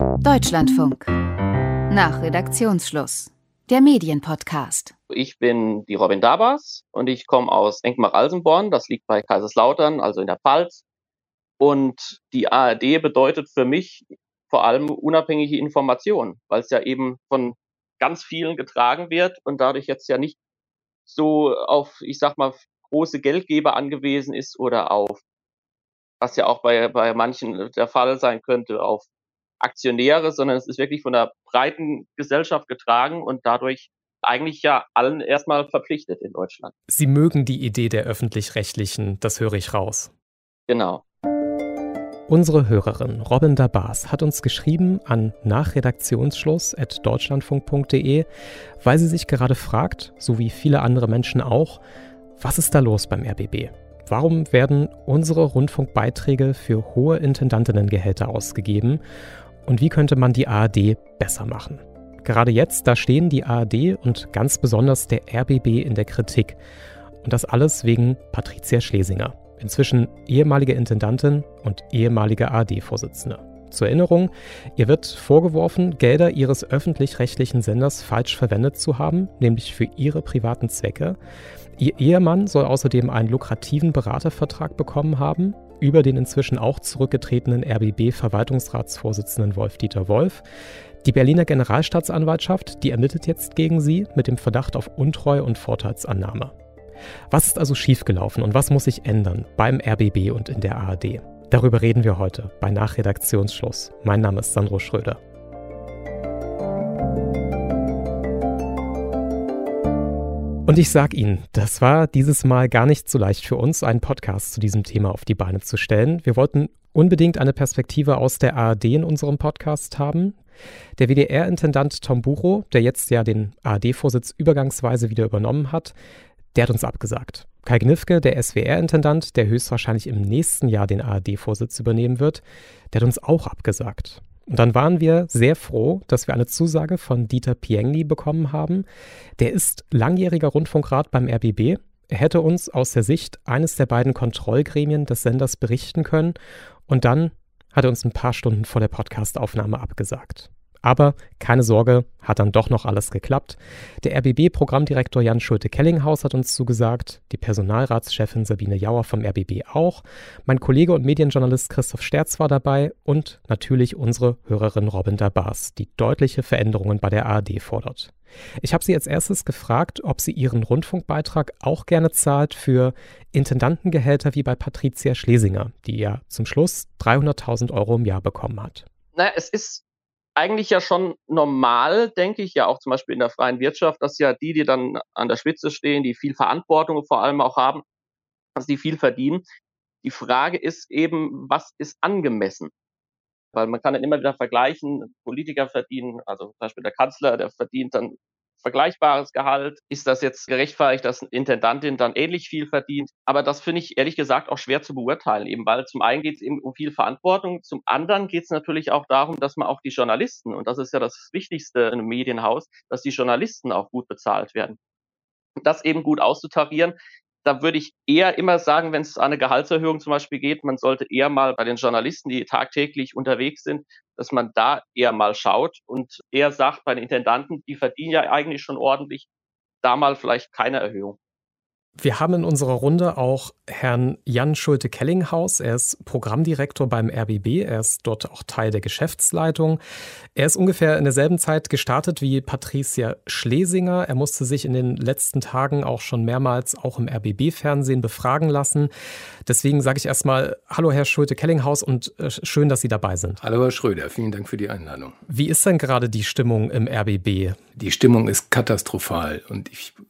Deutschlandfunk. Nach Redaktionsschluss. Der Medienpodcast. Ich bin die Robin Dabas und ich komme aus Enkmar-Alsenborn. Das liegt bei Kaiserslautern, also in der Pfalz. Und die ARD bedeutet für mich vor allem unabhängige Information, weil es ja eben von ganz vielen getragen wird und dadurch jetzt ja nicht so auf, ich sag mal, große Geldgeber angewiesen ist oder auf, was ja auch bei manchen der Fall sein könnte, auf Aktionäre, sondern es ist wirklich von der breiten Gesellschaft getragen und dadurch eigentlich ja allen erstmal verpflichtet in Deutschland. Sie mögen die Idee der Öffentlich-Rechtlichen, das höre ich raus. Genau. Unsere Hörerin Robin Dabas hat uns geschrieben an nachredaktionsschluss@deutschlandfunk.de, weil sie sich gerade fragt, so wie viele andere Menschen auch, was ist da los beim RBB? Warum werden unsere Rundfunkbeiträge für hohe Intendantinnengehälter ausgegeben? Und wie könnte man die ARD besser machen? Gerade jetzt, da stehen die ARD und ganz besonders der RBB in der Kritik. Und das alles wegen Patricia Schlesinger, inzwischen ehemalige Intendantin und ehemalige ARD-Vorsitzende. Zur Erinnerung, ihr wird vorgeworfen, Gelder ihres öffentlich-rechtlichen Senders falsch verwendet zu haben, nämlich für ihre privaten Zwecke. Ihr Ehemann soll außerdem einen lukrativen Beratervertrag bekommen haben, über den inzwischen auch zurückgetretenen RBB-Verwaltungsratsvorsitzenden Wolf-Dieter Wolf. Die Berliner Generalstaatsanwaltschaft, die ermittelt jetzt gegen sie mit dem Verdacht auf Untreue und Vorteilsannahme. Was ist also schiefgelaufen und was muss sich ändern beim RBB und in der ARD? Darüber reden wir heute bei Nachredaktionsschluss. Mein Name ist Sandro Schröder. Und ich sag Ihnen, das war dieses Mal gar nicht so leicht für uns, einen Podcast zu diesem Thema auf die Beine zu stellen. Wir wollten unbedingt eine Perspektive aus der ARD in unserem Podcast haben. Der WDR-Intendant Tom Buchow, der jetzt ja den ARD-Vorsitz übergangsweise wieder übernommen hat, der hat uns abgesagt. Kai Gnifke, der SWR-Intendant, der höchstwahrscheinlich im nächsten Jahr den ARD-Vorsitz übernehmen wird, der hat uns auch abgesagt. Und dann waren wir sehr froh, dass wir eine Zusage von Dieter Piengli bekommen haben. Der ist langjähriger Rundfunkrat beim RBB. Er hätte uns aus der Sicht eines der beiden Kontrollgremien des Senders berichten können. Und dann hat er uns ein paar Stunden vor der Podcastaufnahme abgesagt. Aber keine Sorge, hat dann doch noch alles geklappt. Der RBB-Programmdirektor Jan Schulte-Kellinghaus hat uns zugesagt, die Personalratschefin Sabine Jauer vom RBB auch, mein Kollege und Medienjournalist Christoph Sterz war dabei und natürlich unsere Hörerin Robin Dabas, die deutliche Veränderungen bei der ARD fordert. Ich habe sie als erstes gefragt, ob sie ihren Rundfunkbeitrag auch gerne zahlt für Intendantengehälter wie bei Patricia Schlesinger, die ja zum Schluss 300.000 € im Jahr bekommen hat. Es ist eigentlich ja schon normal, denke ich, ja auch zum Beispiel in der freien Wirtschaft, dass ja die dann an der Spitze stehen, die viel Verantwortung vor allem auch haben, dass die viel verdienen. Die Frage ist eben, was ist angemessen? Weil man kann dann immer wieder vergleichen, Politiker verdienen, also zum Beispiel der Kanzler, der verdient dann vergleichbares Gehalt. Ist das jetzt gerechtfertigt, dass eine Intendantin dann ähnlich viel verdient? Aber das finde ich ehrlich gesagt auch schwer zu beurteilen, eben weil zum einen geht es eben um viel Verantwortung, zum anderen geht es natürlich auch darum, dass man auch die Journalisten, und das ist ja das Wichtigste in einem Medienhaus, dass die Journalisten auch gut bezahlt werden. Das eben gut auszutarieren, da würde ich eher immer sagen, wenn es an eine Gehaltserhöhung zum Beispiel geht, man sollte eher mal bei den Journalisten, die tagtäglich unterwegs sind, dass man da eher mal schaut und eher sagt, bei den Intendanten, die verdienen ja eigentlich schon ordentlich, da mal vielleicht keine Erhöhung. Wir haben in unserer Runde auch Herrn Jan Schulte-Kellinghaus. Er ist Programmdirektor beim RBB. Er ist dort auch Teil der Geschäftsleitung. Er ist ungefähr in derselben Zeit gestartet wie Patricia Schlesinger. Er musste sich in den letzten Tagen auch schon mehrmals auch im RBB-Fernsehen befragen lassen. Deswegen sage ich erstmal Hallo Herr Schulte-Kellinghaus und schön, dass Sie dabei sind. Hallo Herr Schröder, vielen Dank für die Einladung. Wie ist denn gerade die Stimmung im RBB? Die Stimmung ist katastrophal und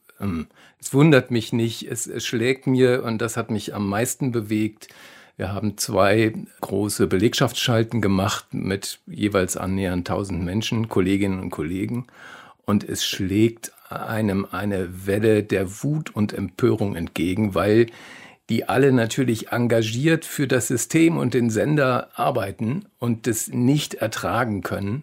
es wundert mich nicht, es schlägt mir und das hat mich am meisten bewegt. Wir haben 2 große Belegschaftsschalten gemacht mit jeweils annähernd 1000 Menschen, Kolleginnen und Kollegen. Und es schlägt einem eine Welle der Wut und Empörung entgegen, weil die alle natürlich engagiert für das System und den Sender arbeiten und das nicht ertragen können,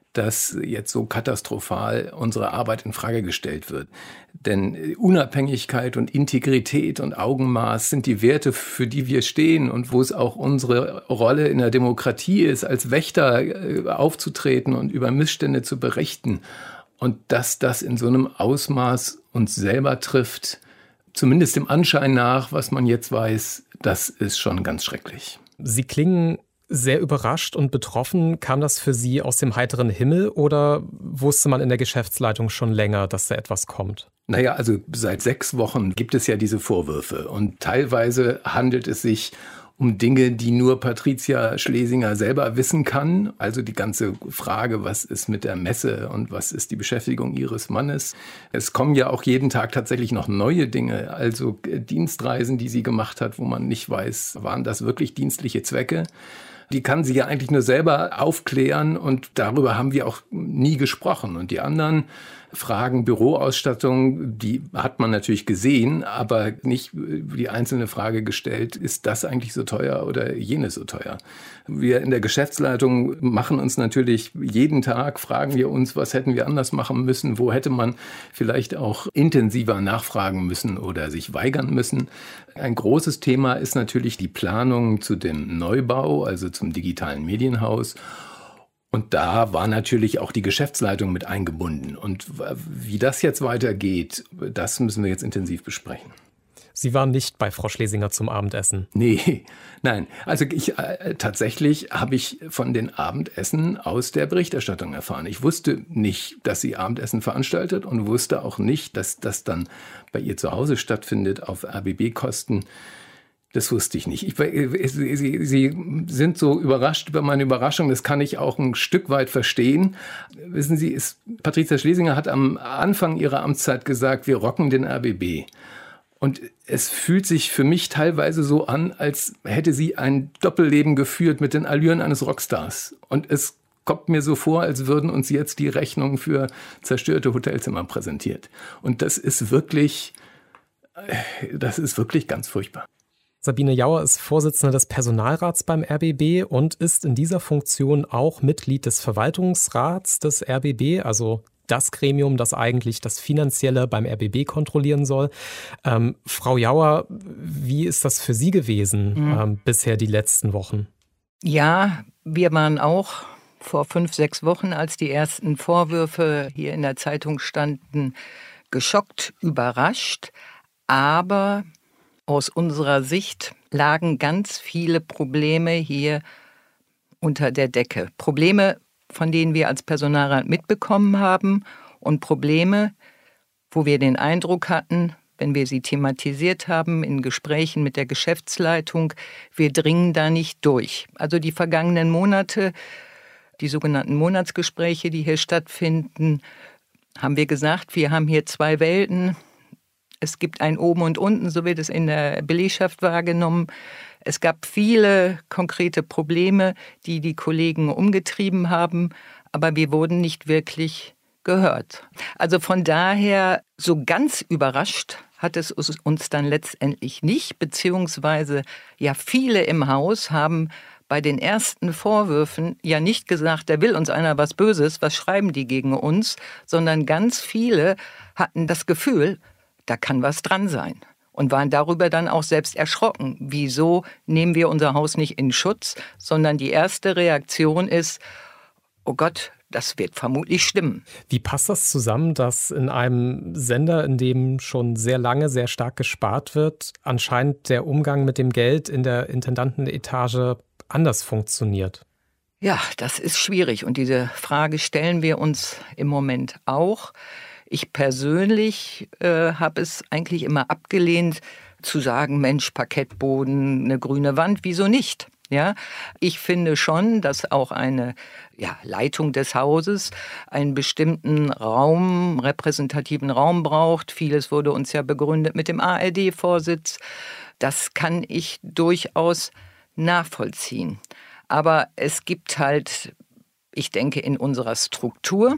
dass jetzt so katastrophal unsere Arbeit in Frage gestellt wird. Denn Unabhängigkeit und Integrität und Augenmaß sind die Werte, für die wir stehen und wo es auch unsere Rolle in der Demokratie ist, als Wächter aufzutreten und über Missstände zu berichten. Und dass das in so einem Ausmaß uns selber trifft, zumindest dem Anschein nach, was man jetzt weiß, das ist schon ganz schrecklich. Sie klingen sehr überrascht und betroffen. Kam das für Sie aus dem heiteren Himmel oder wusste man in der Geschäftsleitung schon länger, dass da etwas kommt? Naja, also seit 6 Wochen gibt es ja diese Vorwürfe und teilweise handelt es sich um Dinge, die nur Patricia Schlesinger selber wissen kann. Also die ganze Frage, was ist mit der Messe und was ist die Beschäftigung ihres Mannes. Es kommen ja auch jeden Tag tatsächlich noch neue Dinge, also Dienstreisen, die sie gemacht hat, wo man nicht weiß, waren das wirklich dienstliche Zwecke. Die kann sie ja eigentlich nur selber aufklären und darüber haben wir auch nie gesprochen. Und die anderen Fragen, Büroausstattung, die hat man natürlich gesehen, aber nicht die einzelne Frage gestellt, ist das eigentlich so teuer oder jenes so teuer? Wir in der Geschäftsleitung machen uns natürlich jeden Tag, fragen wir uns, was hätten wir anders machen müssen, wo hätte man vielleicht auch intensiver nachfragen müssen oder sich weigern müssen. Ein großes Thema ist natürlich die Planung zu dem Neubau, also zum digitalen Medienhaus. Und da war natürlich auch die Geschäftsleitung mit eingebunden. Und wie das jetzt weitergeht, das müssen wir jetzt intensiv besprechen. Sie waren nicht bei Frau Schlesinger zum Abendessen? Nee, nein. Also tatsächlich habe ich von den Abendessen aus der Berichterstattung erfahren. Ich wusste nicht, dass sie Abendessen veranstaltet und wusste auch nicht, dass das dann bei ihr zu Hause stattfindet auf RBB-Kosten. Das wusste ich nicht. Sie sind so überrascht über meine Überraschung. Das kann ich auch ein Stück weit verstehen. Wissen Sie, Patricia Schlesinger hat am Anfang ihrer Amtszeit gesagt, wir rocken den RBB. Und es fühlt sich für mich teilweise so an, als hätte sie ein Doppelleben geführt mit den Allüren eines Rockstars. Und es kommt mir so vor, als würden uns jetzt die Rechnungen für zerstörte Hotelzimmer präsentiert. Und das ist wirklich ganz furchtbar. Sabine Jauer ist Vorsitzende des Personalrats beim RBB und ist in dieser Funktion auch Mitglied des Verwaltungsrats des RBB, also das Gremium, das eigentlich das Finanzielle beim RBB kontrollieren soll. Frau Jauer, wie ist das für Sie gewesen bisher die letzten Wochen? Ja, wir waren auch vor 5, 6 Wochen, als die ersten Vorwürfe hier in der Zeitung standen, geschockt, überrascht. Aber aus unserer Sicht lagen ganz viele Probleme hier unter der Decke. Probleme, von denen wir als Personalrat mitbekommen haben und Probleme, wo wir den Eindruck hatten, wenn wir sie thematisiert haben in Gesprächen mit der Geschäftsleitung, wir dringen da nicht durch. Also die vergangenen Monate, die sogenannten Monatsgespräche, die hier stattfinden, haben wir gesagt, wir haben hier 2 Welten. Es gibt ein Oben und Unten, so wird es in der Belegschaft wahrgenommen. Es gab viele konkrete Probleme, die die Kollegen umgetrieben haben, aber wir wurden nicht wirklich gehört. Also von daher, so ganz überrascht hat es uns dann letztendlich nicht, beziehungsweise ja viele im Haus haben bei den ersten Vorwürfen ja nicht gesagt, da will uns einer was Böses, was schreiben die gegen uns, sondern ganz viele hatten das Gefühl, da kann was dran sein. Und waren darüber dann auch selbst erschrocken. Wieso nehmen wir unser Haus nicht in Schutz, sondern die erste Reaktion ist, oh Gott, das wird vermutlich stimmen. Wie passt das zusammen, dass in einem Sender, in dem schon sehr lange, sehr stark gespart wird, anscheinend der Umgang mit dem Geld in der Intendantenetage anders funktioniert? Ja, das ist schwierig und diese Frage stellen wir uns im Moment auch. Ich persönlich habe es eigentlich immer abgelehnt, zu sagen, Mensch, Parkettboden, eine grüne Wand, wieso nicht? Ja, ich finde schon, dass auch eine Leitung des Hauses einen bestimmten Raum, repräsentativen Raum braucht. Vieles wurde uns ja begründet mit dem ARD-Vorsitz. Das kann ich durchaus nachvollziehen. Aber es gibt halt, ich denke, in unserer Struktur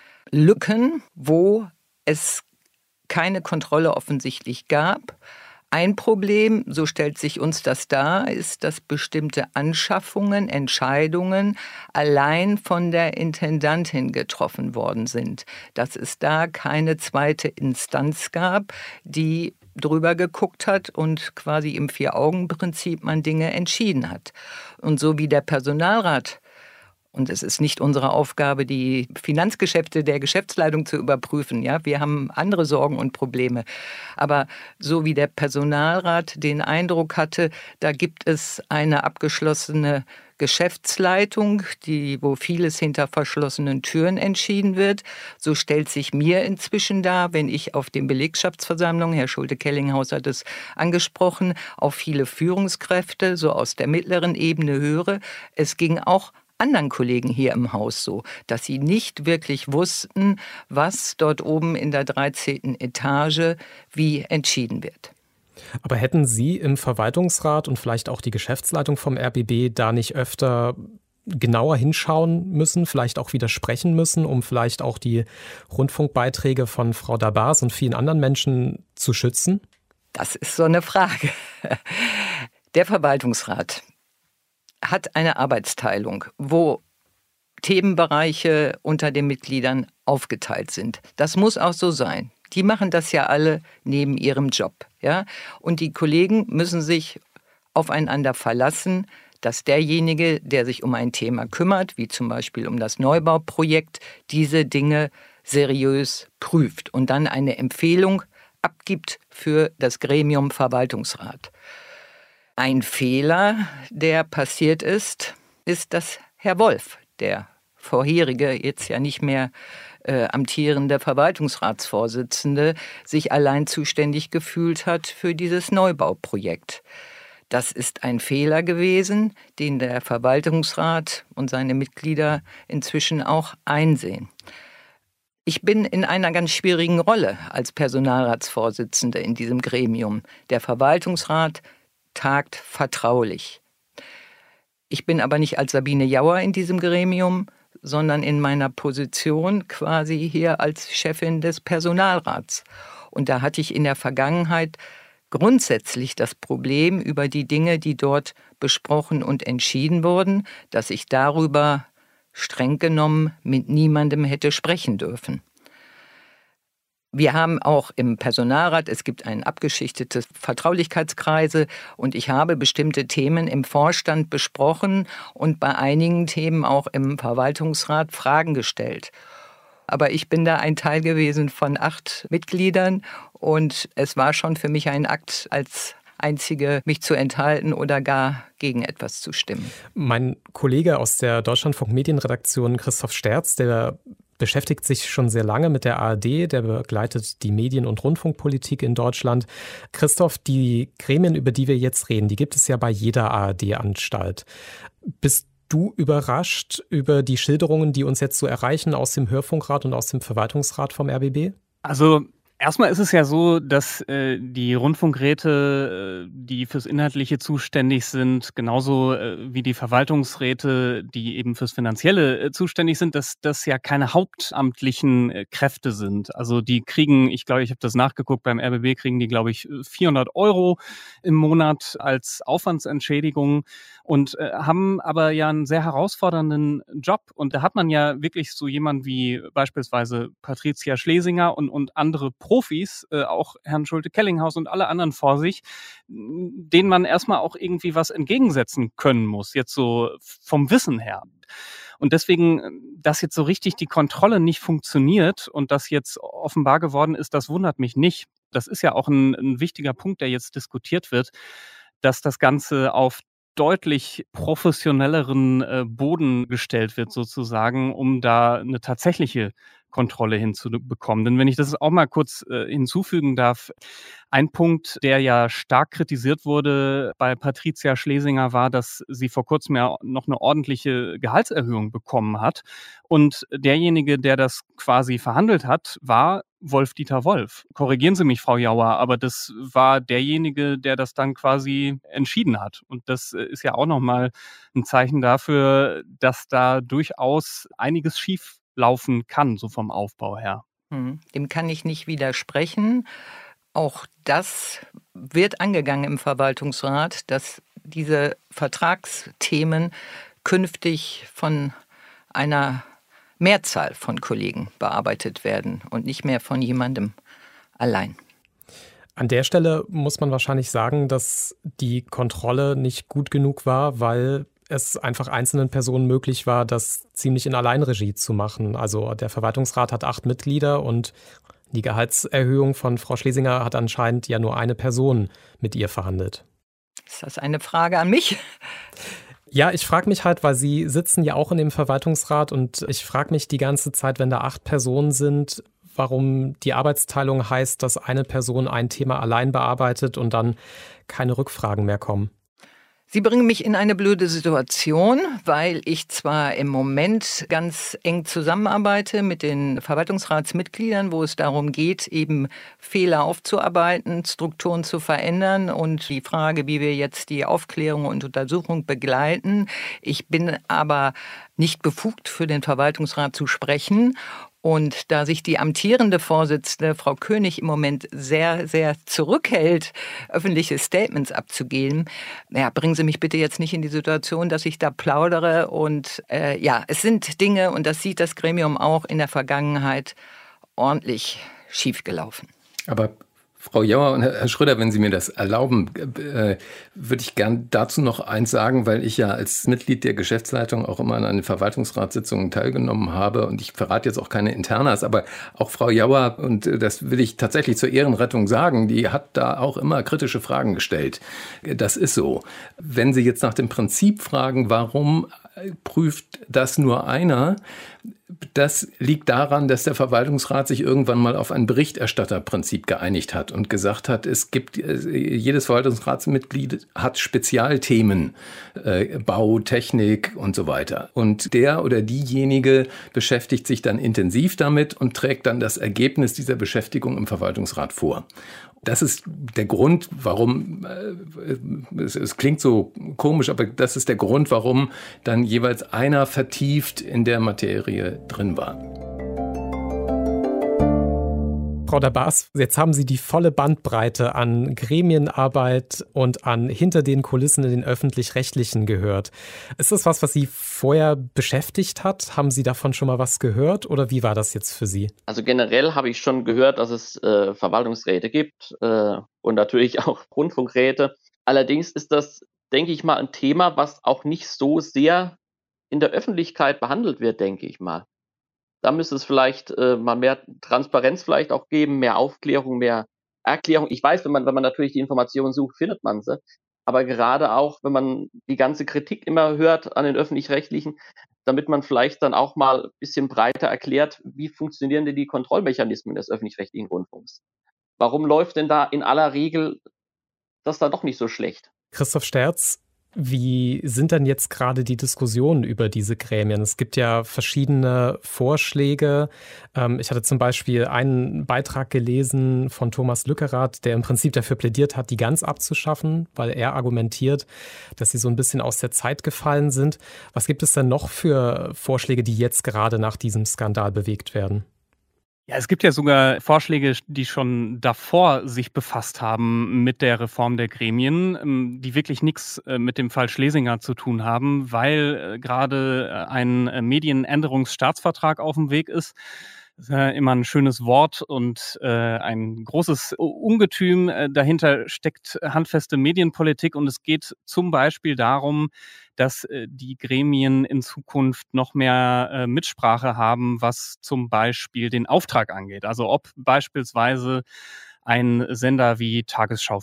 Lücken, wo es keine Kontrolle offensichtlich gab. Ein Problem, so stellt sich uns das dar, ist, dass bestimmte Anschaffungen, Entscheidungen allein von der Intendantin getroffen worden sind. Dass es da keine zweite Instanz gab, die drüber geguckt hat und quasi im Vier-Augen-Prinzip man Dinge entschieden hat. Und so wie der Personalrat, und es ist nicht unsere Aufgabe, die Finanzgeschäfte der Geschäftsleitung zu überprüfen. Ja, wir haben andere Sorgen und Probleme. Aber so wie der Personalrat den Eindruck hatte, da gibt es eine abgeschlossene Geschäftsleitung, wo vieles hinter verschlossenen Türen entschieden wird. So stellt sich mir inzwischen dar, wenn ich auf den Belegschaftsversammlungen, Herr Schulte-Kellinghaus hat es angesprochen, auf viele Führungskräfte so aus der mittleren Ebene höre. Es ging auch anderen Kollegen hier im Haus so, dass sie nicht wirklich wussten, was dort oben in der 13. Etage wie entschieden wird. Aber hätten Sie im Verwaltungsrat und vielleicht auch die Geschäftsleitung vom RBB da nicht öfter genauer hinschauen müssen, vielleicht auch widersprechen müssen, um vielleicht auch die Rundfunkbeiträge von Frau Dabas und vielen anderen Menschen zu schützen? Das ist so eine Frage. Der Verwaltungsrat hat eine Arbeitsteilung, wo Themenbereiche unter den Mitgliedern aufgeteilt sind. Das muss auch so sein. Die machen das ja alle neben ihrem Job. Ja? Und die Kollegen müssen sich aufeinander verlassen, dass derjenige, der sich um ein Thema kümmert, wie zum Beispiel um das Neubauprojekt, diese Dinge seriös prüft und dann eine Empfehlung abgibt für das Gremium Verwaltungsrat. Ein Fehler, der passiert ist, dass Herr Wolf, der vorherige, jetzt ja nicht mehr amtierende Verwaltungsratsvorsitzende, sich allein zuständig gefühlt hat für dieses Neubauprojekt. Das ist ein Fehler gewesen, den der Verwaltungsrat und seine Mitglieder inzwischen auch einsehen. Ich bin in einer ganz schwierigen Rolle als Personalratsvorsitzende in diesem Gremium. Der Verwaltungsrat tagt vertraulich. Ich bin aber nicht als Sabine Jauer in diesem Gremium, sondern in meiner Position quasi hier als Chefin des Personalrats. Und da hatte ich in der Vergangenheit grundsätzlich das Problem über die Dinge, die dort besprochen und entschieden wurden, dass ich darüber streng genommen mit niemandem hätte sprechen dürfen. Wir haben auch im Personalrat, es gibt ein abgeschichtetes Vertraulichkeitskreise und ich habe bestimmte Themen im Vorstand besprochen und bei einigen Themen auch im Verwaltungsrat Fragen gestellt. Aber ich bin da ein Teil gewesen von 8 Mitgliedern und es war schon für mich ein Akt, als Einzige mich zu enthalten oder gar gegen etwas zu stimmen. Mein Kollege aus der Deutschlandfunk Medienredaktion, Christoph Sterz, der beschäftigt sich schon sehr lange mit der ARD, der begleitet die Medien- und Rundfunkpolitik in Deutschland. Christoph, die Gremien, über die wir jetzt reden, die gibt es ja bei jeder ARD-Anstalt. Bist du überrascht über die Schilderungen, die uns jetzt so erreichen aus dem Hörfunkrat und aus dem Verwaltungsrat vom RBB? Also erstmal ist es ja so, dass die Rundfunkräte, die fürs Inhaltliche zuständig sind, genauso wie die Verwaltungsräte, die eben fürs Finanzielle zuständig sind, dass das ja keine hauptamtlichen Kräfte sind. Also die kriegen, ich glaube, ich habe das nachgeguckt, beim RBB kriegen die, glaube ich, 400 € im Monat als Aufwandsentschädigung und haben aber ja einen sehr herausfordernden Job. Und da hat man ja wirklich so jemanden wie beispielsweise Patricia Schlesinger und andere Profis, auch Herrn Schulte-Kellinghaus und alle anderen vor sich, denen man erstmal auch irgendwie was entgegensetzen können muss, jetzt so vom Wissen her. Und deswegen, dass jetzt so richtig die Kontrolle nicht funktioniert und das jetzt offenbar geworden ist, das wundert mich nicht. Das ist ja auch ein wichtiger Punkt, der jetzt diskutiert wird, dass das Ganze auf deutlich professionelleren Boden gestellt wird sozusagen, um da eine tatsächliche Kontrolle hinzubekommen. Denn wenn ich das auch mal kurz hinzufügen darf, ein Punkt, der ja stark kritisiert wurde bei Patricia Schlesinger, war, dass sie vor kurzem ja noch eine ordentliche Gehaltserhöhung bekommen hat. Und derjenige, der das quasi verhandelt hat, war Wolf-Dieter Wolf. Korrigieren Sie mich, Frau Jauer, aber das war derjenige, der das dann quasi entschieden hat. Und das ist ja auch nochmal ein Zeichen dafür, dass da durchaus einiges schief laufen kann, so vom Aufbau her. Dem kann ich nicht widersprechen. Auch das wird angegangen im Verwaltungsrat, dass diese Vertragsthemen künftig von einer Mehrzahl von Kollegen bearbeitet werden und nicht mehr von jemandem allein. An der Stelle muss man wahrscheinlich sagen, dass die Kontrolle nicht gut genug war, weil es einfach einzelnen Personen möglich war, das ziemlich in Alleinregie zu machen. Also der Verwaltungsrat hat 8 Mitglieder und die Gehaltserhöhung von Frau Schlesinger hat anscheinend ja nur eine Person mit ihr verhandelt. Ist das eine Frage an mich? Ja, ich frage mich halt, weil Sie sitzen ja auch in dem Verwaltungsrat und ich frage mich die ganze Zeit, wenn da 8 Personen sind, warum die Arbeitsteilung heißt, dass eine Person ein Thema allein bearbeitet und dann keine Rückfragen mehr kommen. Sie bringen mich in eine blöde Situation, weil ich zwar im Moment ganz eng zusammenarbeite mit den Verwaltungsratsmitgliedern, wo es darum geht, eben Fehler aufzuarbeiten, Strukturen zu verändern und die Frage, wie wir jetzt die Aufklärung und Untersuchung begleiten. Ich bin aber nicht befugt, für den Verwaltungsrat zu sprechen. Und da sich die amtierende Vorsitzende, Frau König, im Moment sehr, sehr zurückhält, öffentliche Statements abzugeben, bringen Sie mich bitte jetzt nicht in die Situation, dass ich da plaudere. Und es sind Dinge, und das sieht das Gremium auch, in der Vergangenheit ordentlich schiefgelaufen. Aber Frau Jauer und Herr Schröder, wenn Sie mir das erlauben, würde ich gern dazu noch eins sagen, weil ich ja als Mitglied der Geschäftsleitung auch immer an den Verwaltungsratssitzungen teilgenommen habe und ich verrate jetzt auch keine Internas, aber auch Frau Jauer, und das will ich tatsächlich zur Ehrenrettung sagen, die hat da auch immer kritische Fragen gestellt. Das ist so. Wenn Sie jetzt nach dem Prinzip fragen, warum prüft das nur einer? Das liegt daran, dass der Verwaltungsrat sich irgendwann mal auf ein Berichterstatterprinzip geeinigt hat und gesagt hat, jedes Verwaltungsratsmitglied hat Spezialthemen, Bau, Technik und so weiter. Und der oder diejenige beschäftigt sich dann intensiv damit und trägt dann das Ergebnis dieser Beschäftigung im Verwaltungsrat vor. Das ist der Grund, warum, es klingt so komisch, aber das ist der Grund, warum dann jeweils einer vertieft in der Materie drin war. Frau Dabas, jetzt haben Sie die volle Bandbreite an Gremienarbeit und an hinter den Kulissen in den Öffentlich-Rechtlichen gehört. Ist das was Sie vorher beschäftigt hat? Haben Sie davon schon mal was gehört oder wie war das jetzt für Sie? Also generell habe ich schon gehört, dass es Verwaltungsräte gibt und natürlich auch Rundfunkräte. Allerdings ist das, denke ich mal, ein Thema, was auch nicht so sehr in der Öffentlichkeit behandelt wird, denke ich mal. Da müsste es vielleicht mal mehr Transparenz vielleicht auch geben, mehr Aufklärung, mehr Erklärung. Ich weiß, wenn man natürlich die Informationen sucht, findet man sie. Aber gerade auch, wenn man die ganze Kritik immer hört an den Öffentlich-Rechtlichen, damit man vielleicht dann auch mal ein bisschen breiter erklärt, wie funktionieren denn die Kontrollmechanismen des öffentlich-rechtlichen Rundfunks? Warum läuft denn da in aller Regel das dann doch nicht so schlecht? Christoph Sterz, wie sind denn jetzt gerade die Diskussionen über diese Gremien? Es gibt ja verschiedene Vorschläge. Ich hatte zum Beispiel einen Beitrag gelesen von Thomas Lückerath, der im Prinzip dafür plädiert hat, die ganz abzuschaffen, weil er argumentiert, dass sie so ein bisschen aus der Zeit gefallen sind. Was gibt es denn noch für Vorschläge, die jetzt gerade nach diesem Skandal bewegt werden? Ja, es gibt ja sogar Vorschläge, die schon davor sich befasst haben mit der Reform der Gremien, die wirklich nichts mit dem Fall Schlesinger zu tun haben, weil gerade ein Medienänderungsstaatsvertrag auf dem Weg ist. Das ist ja immer ein schönes Wort und ein großes Ungetüm. Dahinter steckt handfeste Medienpolitik und es geht zum Beispiel darum, dass die Gremien in Zukunft noch mehr Mitsprache haben, was zum Beispiel den Auftrag angeht. Also ob beispielsweise ein Sender wie Tagesschau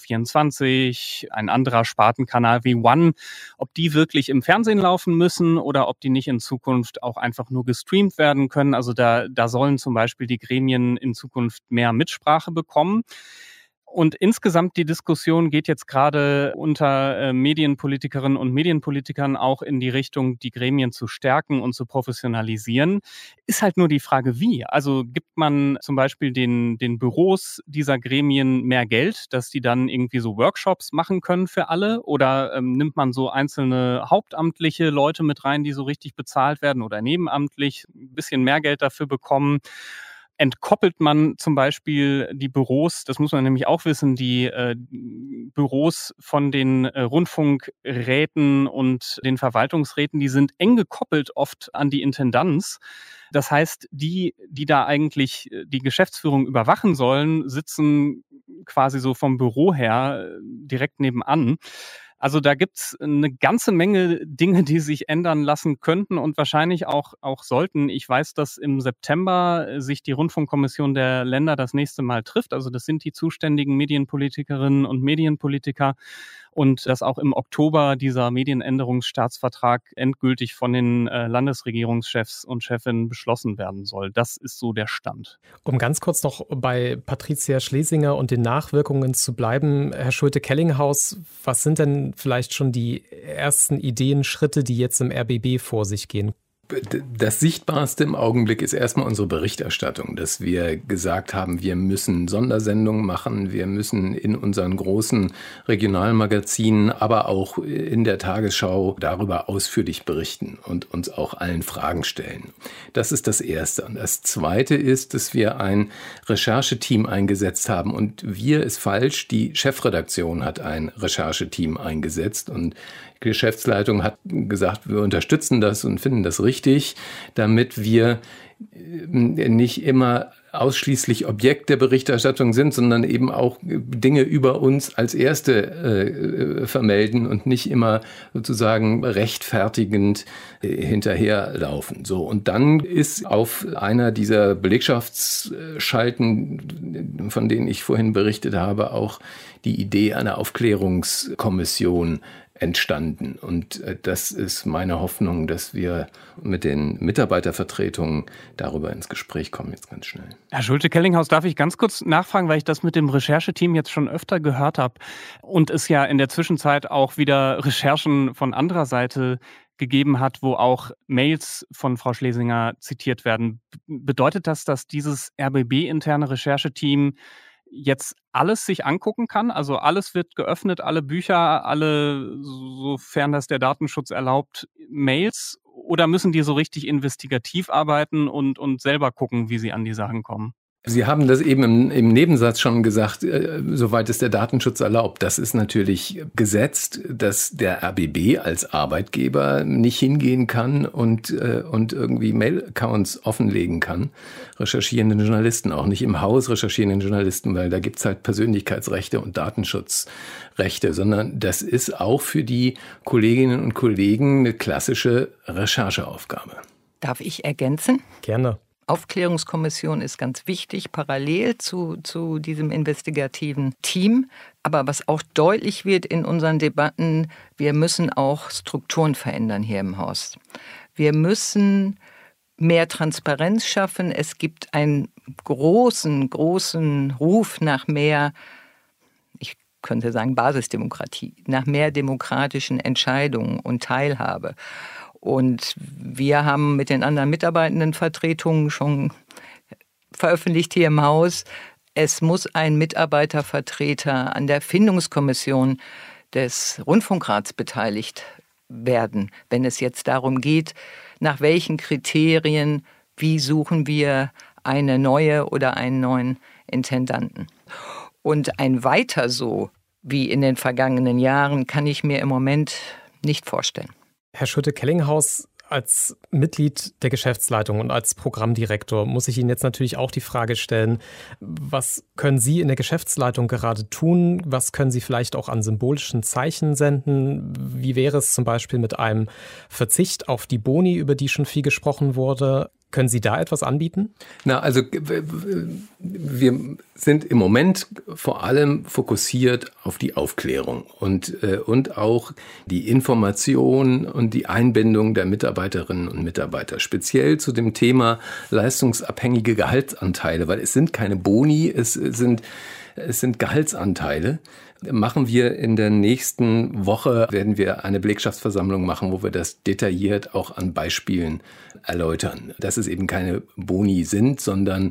24, ein anderer Spartenkanal wie One, ob die wirklich im Fernsehen laufen müssen oder ob die nicht in Zukunft auch einfach nur gestreamt werden können. Also da sollen zum Beispiel die Gremien in Zukunft mehr Mitsprache bekommen. Und insgesamt die Diskussion geht jetzt gerade unter Medienpolitikerinnen und Medienpolitikern auch in die Richtung, die Gremien zu stärken und zu professionalisieren. Ist halt nur die Frage, wie. Also gibt man zum Beispiel den Büros dieser Gremien mehr Geld, dass die dann irgendwie so Workshops machen können für alle? Oder nimmt man so einzelne hauptamtliche Leute mit rein, die so richtig bezahlt werden oder nebenamtlich ein bisschen mehr Geld dafür bekommen? entkoppelt man zum Beispiel die Büros, das muss man nämlich auch wissen, die Büros von den Rundfunkräten und den Verwaltungsräten, die sind eng gekoppelt oft an die Intendanz. Das heißt, die da eigentlich die Geschäftsführung überwachen sollen, sitzen quasi so vom Büro her direkt nebenan. Also da gibt's eine ganze Menge Dinge, die sich ändern lassen könnten und wahrscheinlich auch sollten. Ich weiß, dass im September sich die Rundfunkkommission der Länder das nächste Mal trifft. Also das sind die zuständigen Medienpolitikerinnen und Medienpolitiker. Und dass auch im Oktober dieser Medienänderungsstaatsvertrag endgültig von den Landesregierungschefs und Chefinnen beschlossen werden soll. Das ist so der Stand. Um ganz kurz noch bei Patricia Schlesinger und den Nachwirkungen zu bleiben, Herr Schulte-Kellinghaus, was sind denn vielleicht schon die ersten Ideen, Schritte, die jetzt im RBB vor sich gehen? Das Sichtbarste im Augenblick ist erstmal unsere Berichterstattung, dass wir gesagt haben, wir müssen Sondersendungen machen, wir müssen in unseren großen Regionalmagazinen, aber auch in der Tagesschau darüber ausführlich berichten und uns auch allen Fragen stellen. Das ist das Erste. Und das Zweite ist, dass wir ein Rechercheteam eingesetzt haben. Und wir ist falsch, die Chefredaktion hat ein Rechercheteam eingesetzt und die Geschäftsleitung hat gesagt, wir unterstützen das und finden das richtig, damit wir nicht immer ausschließlich Objekt der Berichterstattung sind, sondern eben auch Dinge über uns als Erste vermelden und nicht immer sozusagen rechtfertigend hinterherlaufen. So, und dann ist auf einer dieser Belegschaftsschalten, von denen ich vorhin berichtet habe, auch die Idee einer Aufklärungskommission entstanden. Und das ist meine Hoffnung, dass wir mit den Mitarbeitervertretungen darüber ins Gespräch kommen, jetzt ganz schnell. Herr Schulte-Kellinghaus, darf ich ganz kurz nachfragen, weil ich das mit dem Rechercheteam jetzt schon öfter gehört habe und es ja in der Zwischenzeit auch wieder Recherchen von anderer Seite gegeben hat, wo auch Mails von Frau Schlesinger zitiert werden. Bedeutet das, dass dieses RBB-interne Rechercheteam jetzt alles sich angucken kann? Also alles wird geöffnet, alle Bücher, alle, sofern das der Datenschutz erlaubt, Mails? Oder müssen die so richtig investigativ arbeiten und selber gucken, wie sie an die Sachen kommen? Sie haben das eben im Nebensatz schon gesagt, soweit es der Datenschutz erlaubt. Das ist natürlich gesetzt, dass der RBB als Arbeitgeber nicht hingehen kann und irgendwie Mail-Accounts offenlegen kann. Recherchierenden Journalisten, auch nicht im Haus recherchierenden Journalisten, weil da gibt's halt Persönlichkeitsrechte und Datenschutzrechte, sondern das ist auch für die Kolleginnen und Kollegen eine klassische Rechercheaufgabe. Darf ich ergänzen? Gerne. Aufklärungskommission ist ganz wichtig, parallel zu diesem investigativen Team. Aber was auch deutlich wird in unseren Debatten, wir müssen auch Strukturen verändern hier im Haus. Wir müssen mehr Transparenz schaffen. Es gibt einen großen Ruf nach mehr, ich könnte sagen Basisdemokratie, nach mehr demokratischen Entscheidungen und Teilhabe. Und wir haben mit den anderen Mitarbeitendenvertretungen schon veröffentlicht hier im Haus, es muss ein Mitarbeitervertreter an der Findungskommission des Rundfunkrats beteiligt werden, wenn es jetzt darum geht, nach welchen Kriterien, wie suchen wir eine neue oder einen neuen Intendanten. Und ein Weiter so wie in den vergangenen Jahren kann ich mir im Moment nicht vorstellen. Herr Schulte-Kellinghaus, als Mitglied der Geschäftsleitung und als Programmdirektor muss ich Ihnen jetzt natürlich auch die Frage stellen, was können Sie in der Geschäftsleitung gerade tun? Was können Sie vielleicht auch an symbolischen Zeichen senden? Wie wäre es zum Beispiel mit einem Verzicht auf die Boni, über die schon viel gesprochen wurde? Können Sie da etwas anbieten? Na, also wir sind im Moment vor allem fokussiert auf die Aufklärung und auch die Information und die Einbindung der Mitarbeiterinnen und Mitarbeiter. Speziell zu dem Thema leistungsabhängige Gehaltsanteile, weil es sind keine Boni, es sind Gehaltsanteile. Machen wir in der nächsten Woche, werden wir eine Belegschaftsversammlung machen, wo wir das detailliert auch an Beispielen erläutern. Dass es eben keine Boni sind, sondern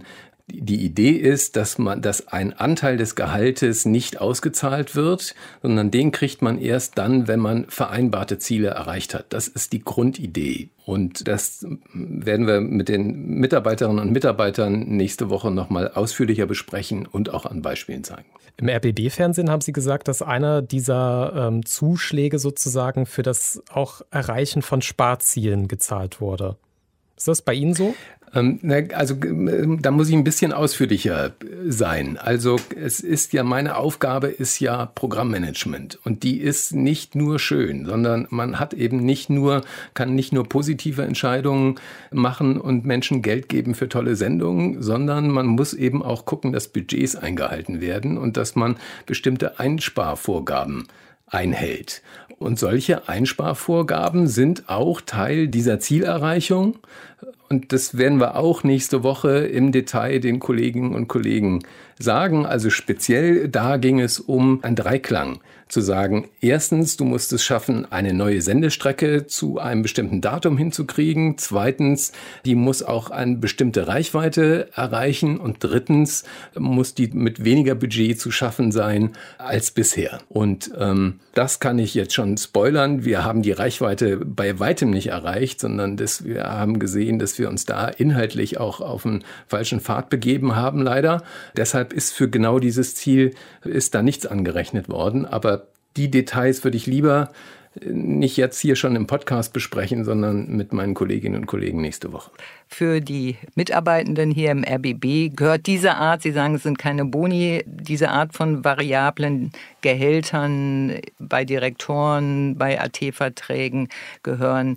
Die Idee ist, dass ein Anteil des Gehaltes nicht ausgezahlt wird, sondern den kriegt man erst dann, wenn man vereinbarte Ziele erreicht hat. Das ist die Grundidee. Und das werden wir mit den Mitarbeiterinnen und Mitarbeitern nächste Woche nochmal ausführlicher besprechen und auch an Beispielen zeigen. Im RBB-Fernsehen haben Sie gesagt, dass einer dieser Zuschläge sozusagen für das auch Erreichen von Sparzielen gezahlt wurde. Ist das bei Ihnen so? Also da muss ich ein bisschen ausführlicher sein. Also meine Aufgabe ist ja Programmmanagement und die ist nicht nur schön, sondern man hat eben kann nicht nur positive Entscheidungen machen und Menschen Geld geben für tolle Sendungen, sondern man muss eben auch gucken, dass Budgets eingehalten werden und dass man bestimmte Einsparvorgaben einhält. Und solche Einsparvorgaben sind auch Teil dieser Zielerreichung. Und das werden wir auch nächste Woche im Detail den Kolleginnen und Kollegen sagen. Also speziell da ging es um einen Dreiklang. Zu sagen, erstens, du musst es schaffen, eine neue Sendestrecke zu einem bestimmten Datum hinzukriegen. Zweitens, die muss auch eine bestimmte Reichweite erreichen. Und drittens, muss die mit weniger Budget zu schaffen sein als bisher. Und das kann ich jetzt schon spoilern. Wir haben die Reichweite bei weitem nicht erreicht, sondern wir haben gesehen, dass wir uns da inhaltlich auch auf einen falschen Pfad begeben haben, leider. Deshalb ist für genau dieses Ziel da nichts angerechnet worden. Aber die Details würde ich lieber nicht jetzt hier schon im Podcast besprechen, sondern mit meinen Kolleginnen und Kollegen nächste Woche. Für die Mitarbeitenden hier im RBB gehört diese Art, Sie sagen, es sind keine Boni, diese Art von variablen Gehältern bei Direktoren, bei AT-Verträgen gehören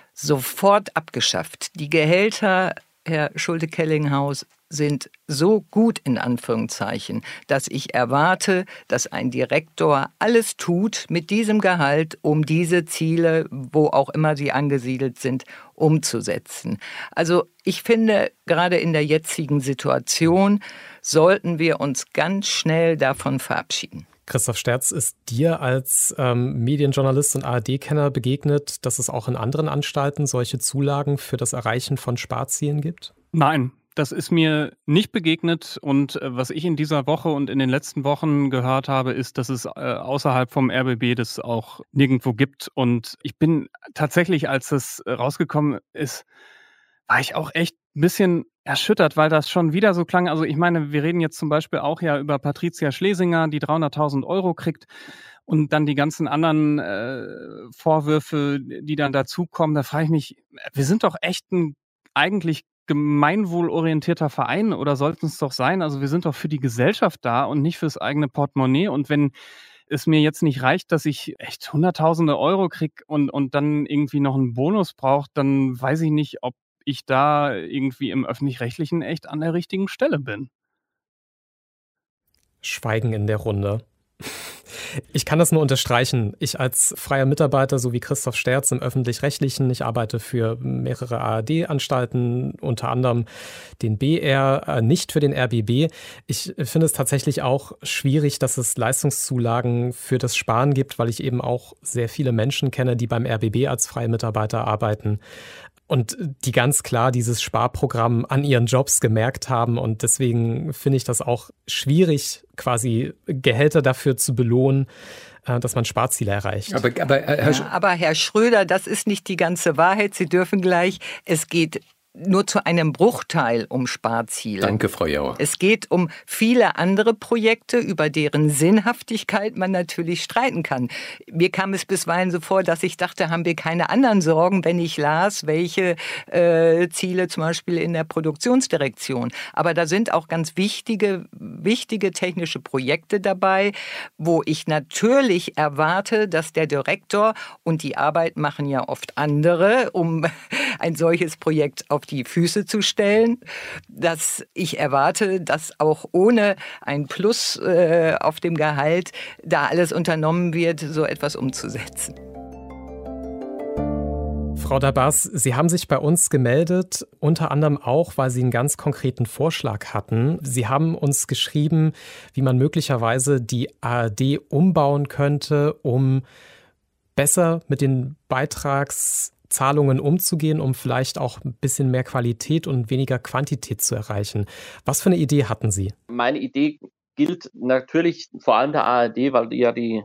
sofort abgeschafft. Die Gehälter, Herr Schulte-Kellinghaus, sind so gut in Anführungszeichen, dass ich erwarte, dass ein Direktor alles tut mit diesem Gehalt, um diese Ziele, wo auch immer sie angesiedelt sind, umzusetzen. Also ich finde, gerade in der jetzigen Situation sollten wir uns ganz schnell davon verabschieden. Christoph Sterz, ist dir als Medienjournalist und ARD-Kenner begegnet, dass es auch in anderen Anstalten solche Zulagen für das Erreichen von Sparzielen gibt? Nein. Das ist mir nicht begegnet und was ich in dieser Woche und in den letzten Wochen gehört habe, ist, dass es außerhalb vom RBB das auch nirgendwo gibt. Und ich bin tatsächlich, als das rausgekommen ist, war ich auch echt ein bisschen erschüttert, weil das schon wieder so klang. Also ich meine, wir reden jetzt zum Beispiel auch ja über Patricia Schlesinger, die 300.000 € kriegt. Und dann die ganzen anderen Vorwürfe, die dann dazukommen. Da frage ich mich, wir sind doch echt ein eigentlich gemeinwohlorientierter Verein oder sollten es doch sein. Also wir sind doch für die Gesellschaft da und nicht fürs eigene Portemonnaie. Und wenn es mir jetzt nicht reicht, dass ich echt Hunderttausende € kriege und dann irgendwie noch einen Bonus brauche, dann weiß ich nicht, ob ich da irgendwie im Öffentlich-Rechtlichen echt an der richtigen Stelle bin. Schweigen in der Runde. Ich kann das nur unterstreichen. Ich als freier Mitarbeiter, so wie Christoph Sterz im Öffentlich-Rechtlichen, ich arbeite für mehrere ARD-Anstalten, unter anderem den BR, nicht für den RBB. Ich finde es tatsächlich auch schwierig, dass es Leistungszulagen für das Sparen gibt, weil ich eben auch sehr viele Menschen kenne, die beim RBB als freie Mitarbeiter arbeiten. Und die ganz klar dieses Sparprogramm an ihren Jobs gemerkt haben. Und deswegen finde ich das auch schwierig, quasi Gehälter dafür zu belohnen, dass man Sparziele erreicht. Aber Herr Schröder, das ist nicht die ganze Wahrheit. Sie dürfen gleich, es geht nur zu einem Bruchteil um Sparziele. Danke, Frau Jauer. Es geht um viele andere Projekte, über deren Sinnhaftigkeit man natürlich streiten kann. Mir kam es bisweilen so vor, dass ich dachte, haben wir keine anderen Sorgen, wenn ich las, welche Ziele zum Beispiel in der Produktionsdirektion. Aber da sind auch ganz wichtige technische Projekte dabei, wo ich natürlich erwarte, dass der Direktor, und die Arbeit machen ja oft andere, um ein solches Projekt auf die Füße zu stellen, dass ich erwarte, dass auch ohne ein Plus auf dem Gehalt da alles unternommen wird, so etwas umzusetzen. Frau Dabas, Sie haben sich bei uns gemeldet, unter anderem auch, weil Sie einen ganz konkreten Vorschlag hatten. Sie haben uns geschrieben, wie man möglicherweise die ARD umbauen könnte, um besser mit den Zahlungen umzugehen, um vielleicht auch ein bisschen mehr Qualität und weniger Quantität zu erreichen. Was für eine Idee hatten Sie? Meine Idee gilt natürlich vor allem der ARD, weil die ja die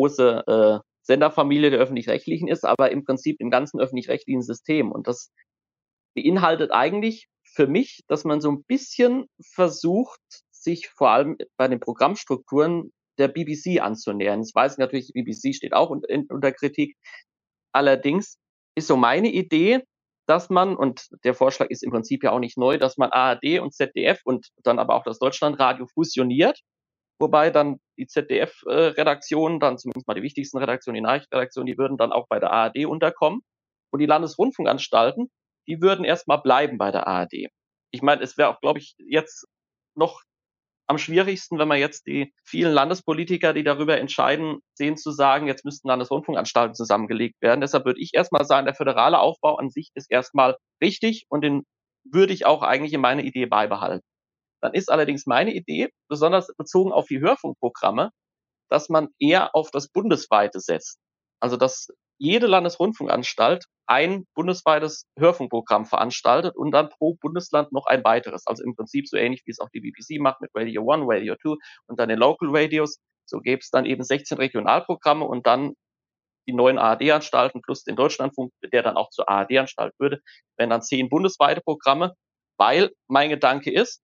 große Senderfamilie der Öffentlich-Rechtlichen ist, aber im Prinzip im ganzen öffentlich-rechtlichen System. Und das beinhaltet eigentlich für mich, dass man so ein bisschen versucht, sich vor allem bei den Programmstrukturen der BBC anzunähern. Ich weiß natürlich, die BBC steht auch unter Kritik. Allerdings ist so meine Idee, dass man, und der Vorschlag ist im Prinzip ja auch nicht neu, dass man ARD und ZDF und dann aber auch das Deutschlandradio fusioniert, wobei dann die ZDF-Redaktionen, dann zumindest mal die wichtigsten Redaktionen, die Nachrichtenredaktionen, die würden dann auch bei der ARD unterkommen. Und die Landesrundfunkanstalten, die würden erstmal bleiben bei der ARD. Ich meine, es wäre auch, glaube ich, jetzt noch am schwierigsten, wenn man jetzt die vielen Landespolitiker, die darüber entscheiden, sehen zu sagen, jetzt müssten Landesrundfunkanstalten zusammengelegt werden. Deshalb würde ich erstmal sagen, der föderale Aufbau an sich ist erstmal richtig und den würde ich auch eigentlich in meiner Idee beibehalten. Dann ist allerdings meine Idee, besonders bezogen auf die Hörfunkprogramme, dass man eher auf das Bundesweite setzt. Also, dass jede Landesrundfunkanstalt ein bundesweites Hörfunkprogramm veranstaltet und dann pro Bundesland noch ein weiteres. Also im Prinzip so ähnlich, wie es auch die BBC macht mit Radio One, Radio Two und dann den Local Radios. So gäbe es dann eben 16 Regionalprogramme und dann die neuen ARD-Anstalten plus den Deutschlandfunk, der dann auch zur ARD-Anstalt würde, wären dann 10 bundesweite Programme, weil mein Gedanke ist,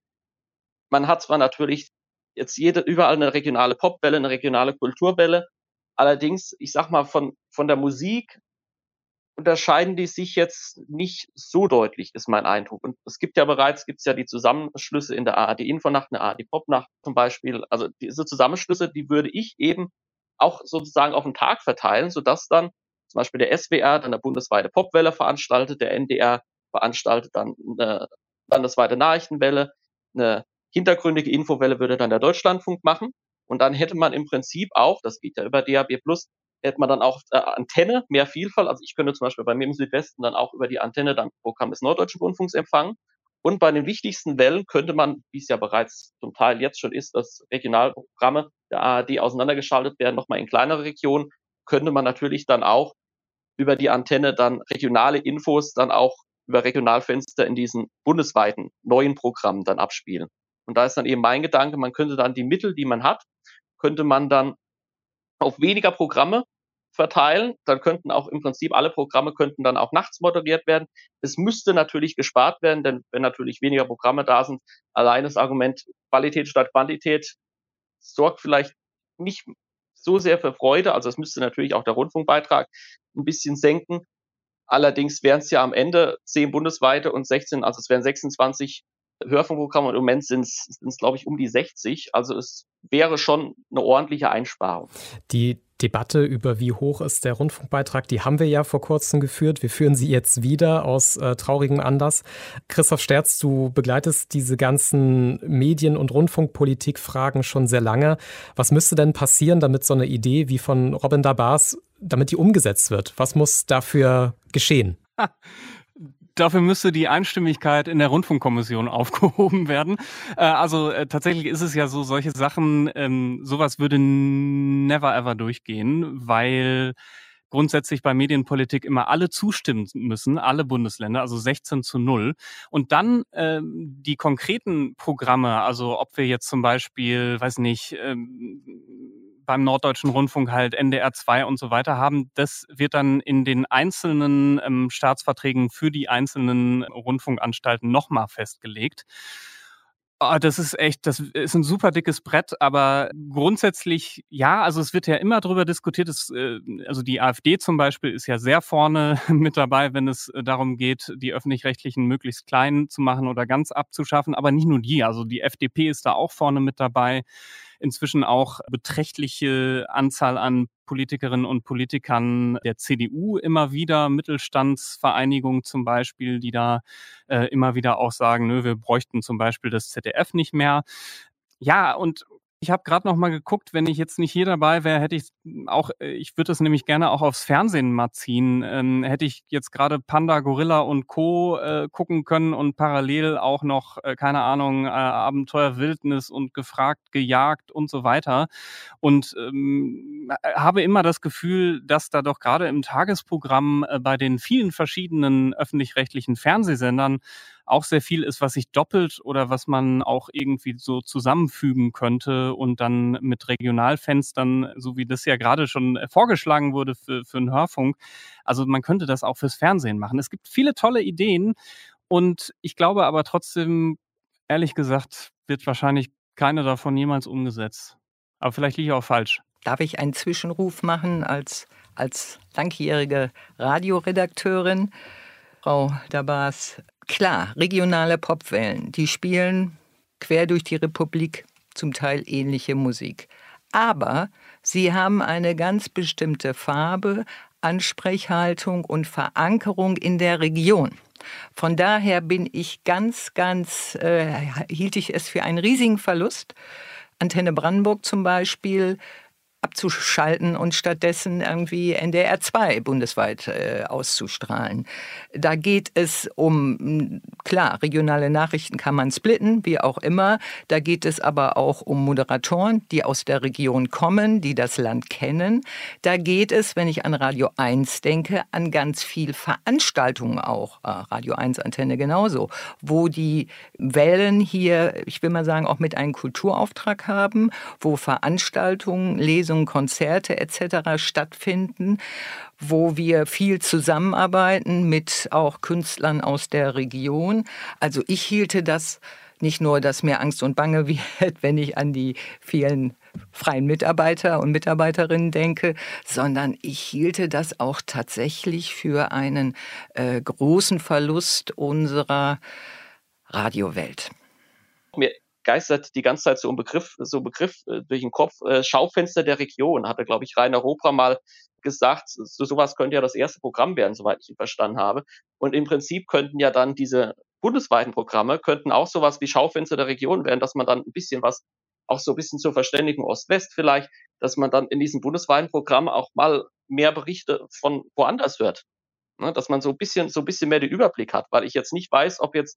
man hat zwar natürlich jetzt überall eine regionale Popwelle, eine regionale Kulturwelle. Allerdings, ich sag mal, von der Musik unterscheiden die sich jetzt nicht so deutlich, ist mein Eindruck. Und es gibt ja bereits, gibt's ja die Zusammenschlüsse in der ARD-Infonacht, eine ARD-Popnacht zum Beispiel. Also diese Zusammenschlüsse, die würde ich eben auch sozusagen auf den Tag verteilen, sodass dann zum Beispiel der SWR dann eine bundesweite Popwelle veranstaltet, der NDR veranstaltet dann eine landesweite Nachrichtenwelle, eine hintergründige Infowelle würde dann der Deutschlandfunk machen. Und dann hätte man im Prinzip auch, das geht ja über DAB+, hätte man dann auch Antenne, mehr Vielfalt. Also ich könnte zum Beispiel bei mir im Südwesten dann auch über die Antenne dann Programm des Norddeutschen Rundfunks empfangen. Und bei den wichtigsten Wellen könnte man, wie es ja bereits zum Teil jetzt schon ist, dass Regionalprogramme der ARD auseinandergeschaltet werden, nochmal in kleinere Regionen, könnte man natürlich dann auch über die Antenne dann regionale Infos dann auch über Regionalfenster in diesen bundesweiten neuen Programmen dann abspielen. Und da ist dann eben mein Gedanke, man könnte dann die Mittel, die man hat, könnte man dann auf weniger Programme verteilen. Dann könnten auch im Prinzip alle Programme könnten dann auch nachts moderiert werden. Es müsste natürlich gespart werden, denn wenn natürlich weniger Programme da sind, allein das Argument Qualität statt Quantität sorgt vielleicht nicht so sehr für Freude. Also es müsste natürlich auch der Rundfunkbeitrag ein bisschen senken. Allerdings wären es ja am Ende 10 bundesweite und 16, also es wären 26 Hörfunkprogramme und im Moment sind es, glaube ich, um die 60. Also es wäre schon eine ordentliche Einsparung. Die Debatte über wie hoch ist der Rundfunkbeitrag, die haben wir ja vor kurzem geführt. Wir führen sie jetzt wieder aus traurigem Anlass. Christoph Sterz, du begleitest diese ganzen Medien- und Rundfunkpolitikfragen schon sehr lange. Was müsste denn passieren, damit so eine Idee wie von Robin Dabas, damit die umgesetzt wird? Was muss dafür geschehen? Dafür müsste die Einstimmigkeit in der Rundfunkkommission aufgehoben werden. Tatsächlich ist es ja so, solche Sachen, sowas würde never ever durchgehen, weil grundsätzlich bei Medienpolitik immer alle zustimmen müssen, alle Bundesländer, also 16:0. Und dann die konkreten Programme, also ob wir jetzt zum Beispiel, weiß nicht, beim Norddeutschen Rundfunk halt NDR 2 und so weiter haben, das wird dann in den einzelnen Staatsverträgen für die einzelnen Rundfunkanstalten nochmal festgelegt. Das ist ein super dickes Brett, aber grundsätzlich, ja, also es wird ja immer darüber diskutiert, also die AfD zum Beispiel ist ja sehr vorne mit dabei, wenn es darum geht, die Öffentlich-Rechtlichen möglichst klein zu machen oder ganz abzuschaffen, aber nicht nur die, also die FDP ist da auch vorne mit dabei. Inzwischen auch beträchtliche Anzahl an Politikerinnen und Politikern der CDU immer wieder, Mittelstandsvereinigungen zum Beispiel, die da immer wieder auch sagen, nö, wir bräuchten zum Beispiel das ZDF nicht mehr. Ja, und Ich habe gerade noch mal geguckt, wenn ich jetzt nicht hier dabei wäre, ich würde es nämlich gerne auch aufs Fernsehen mal ziehen. Hätte ich jetzt gerade Panda, Gorilla und Co. Gucken können und parallel auch noch, keine Ahnung, Abenteuer Wildnis und Gefragt, gejagt und so weiter. Und habe immer das Gefühl, dass da doch gerade im Tagesprogramm bei den vielen verschiedenen öffentlich-rechtlichen Fernsehsendern auch sehr viel ist, was sich doppelt oder was man auch irgendwie so zusammenfügen könnte und dann mit Regionalfenstern, so wie das ja gerade schon vorgeschlagen wurde für den Hörfunk. Also man könnte das auch fürs Fernsehen machen. Es gibt viele tolle Ideen und ich glaube aber trotzdem, ehrlich gesagt, wird wahrscheinlich keine davon jemals umgesetzt. Aber vielleicht liege ich auch falsch. Darf ich einen Zwischenruf machen als langjährige Radioredakteurin? Frau Dabas, klar, regionale Popwellen, die spielen quer durch die Republik zum Teil ähnliche Musik. Aber sie haben eine ganz bestimmte Farbe, Ansprechhaltung und Verankerung in der Region. Von daher bin ich hielt ich es für einen riesigen Verlust, Antenne Brandenburg zum Beispiel abzuschalten und stattdessen irgendwie NDR 2 bundesweit auszustrahlen. Da geht es um, klar, regionale Nachrichten kann man splitten, wie auch immer. Da geht es aber auch um Moderatoren, die aus der Region kommen, die das Land kennen. Da geht es, wenn ich an Radio 1 denke, an ganz viel Veranstaltungen auch, Radio 1 Antenne genauso, wo die Wellen hier, ich will mal sagen, auch mit einem Kulturauftrag haben, wo Veranstaltungen, Lesungen, Konzerte etc. stattfinden, wo wir viel zusammenarbeiten mit auch Künstlern aus der Region. Also ich hielte das nicht nur, dass mir Angst und Bange wird, wenn ich an die vielen freien Mitarbeiter und Mitarbeiterinnen denke, sondern ich hielte das auch tatsächlich für einen großen Verlust unserer Radiowelt. Mir geistert die ganze Zeit so ein Begriff durch den Kopf, Schaufenster der Region, hatte, glaube ich, Rainer Robra mal gesagt, sowas könnte ja das erste Programm werden, soweit ich ihn verstanden habe. Und im Prinzip könnten ja dann diese bundesweiten Programme, könnten auch sowas wie Schaufenster der Region werden, dass man dann ein bisschen was, auch so ein bisschen zur Verständigung Ost-West vielleicht, dass man dann in diesem bundesweiten Programm auch mal mehr Berichte von woanders hört. Ne, dass man so ein bisschen mehr den Überblick hat, weil ich jetzt nicht weiß, ob jetzt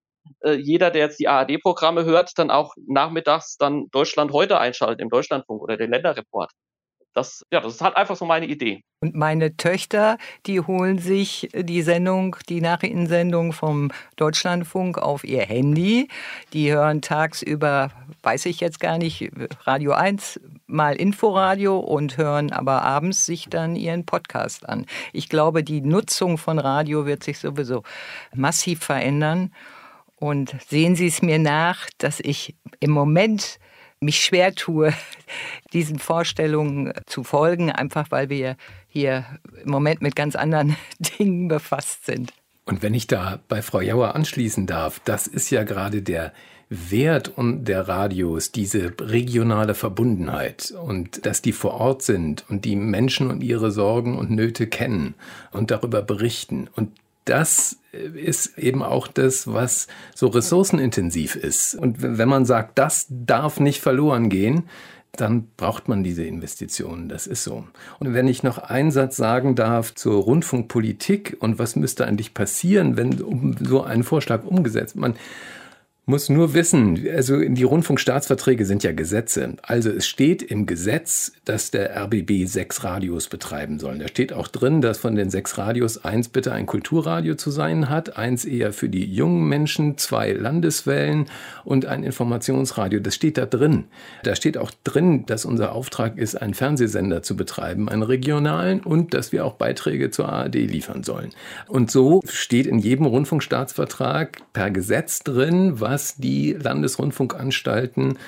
jeder, der jetzt die ARD-Programme hört, dann auch nachmittags dann Deutschland heute einschaltet im Deutschlandfunk oder den Länderreport. Das ist halt einfach so meine Idee. Und meine Töchter, die holen sich die Nachrichtensendung vom Deutschlandfunk auf ihr Handy. Die hören tagsüber, weiß ich jetzt gar nicht, Radio 1, mal Inforadio und hören aber abends sich dann ihren Podcast an. Ich glaube, die Nutzung von Radio wird sich sowieso massiv verändern. Und sehen Sie es mir nach, dass ich im Moment mich schwer tue, diesen Vorstellungen zu folgen, einfach weil wir hier im Moment mit ganz anderen Dingen befasst sind. Und wenn ich da bei Frau Jauer anschließen darf, das ist ja gerade der Wert der Radios, diese regionale Verbundenheit und dass die vor Ort sind und die Menschen und ihre Sorgen und Nöte kennen und darüber berichten. Und das ist eben auch das, was so ressourcenintensiv ist. Und wenn man sagt, das darf nicht verloren gehen, dann braucht man diese Investitionen. Das ist so. Und wenn ich noch einen Satz sagen darf zur Rundfunkpolitik und was müsste eigentlich passieren, wenn so ein Vorschlag umgesetzt wird. Man muss nur wissen, also die Rundfunkstaatsverträge sind ja Gesetze. Also es steht im Gesetz, dass der RBB 6 Radios betreiben soll. Da steht auch drin, dass von den 6 Radios 1 bitte ein Kulturradio zu sein hat, 1 eher für die jungen Menschen, 2 Landeswellen und ein Informationsradio. Das steht da drin. Da steht auch drin, dass unser Auftrag ist, einen Fernsehsender zu betreiben, einen regionalen, und dass wir auch Beiträge zur ARD liefern sollen. Und so steht in jedem Rundfunkstaatsvertrag per Gesetz drin, was die Landesrundfunkanstalten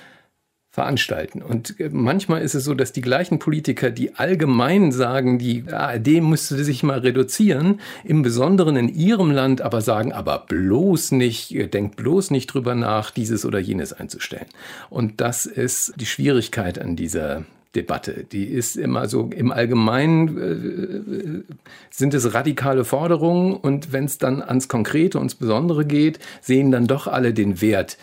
veranstalten. Und manchmal ist es so, dass die gleichen Politiker, die allgemein sagen, die ARD müsste sich mal reduzieren, im Besonderen in ihrem Land aber sagen, aber bloß nicht, denkt bloß nicht drüber nach, dieses oder jenes einzustellen. Und das ist die Schwierigkeit an dieser Debatte. Die ist immer so, im Allgemeinen sind es radikale Forderungen und wenn es dann ans Konkrete und ins Besondere geht, sehen dann doch alle den Wert,